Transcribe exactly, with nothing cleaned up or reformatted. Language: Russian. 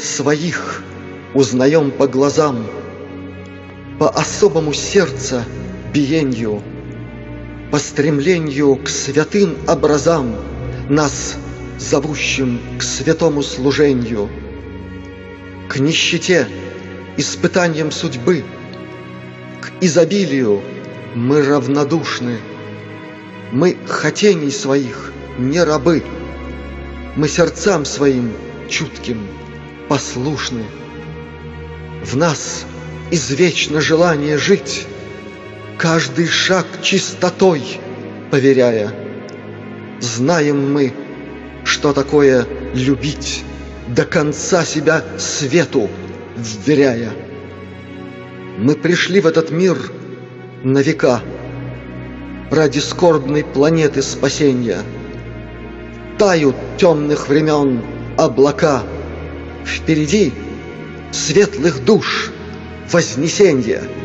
своих узнаем по глазам, по особому сердца биенью, по стремлению к святым образам, нас зовущим к святому служению, к нищете, испытаниям судьбы, к изобилию мы равнодушны. Мы хотений своих не рабы, мы сердцам своим чутким послушны. В нас извечно желание жить, каждый шаг чистотой поверяя. Знаем мы, что такое любить, до конца себя свету вверяя. Мы пришли в этот мир на века ради скорбной планеты спасения. Тают темных времен облака, впереди светлых душ вознесенье.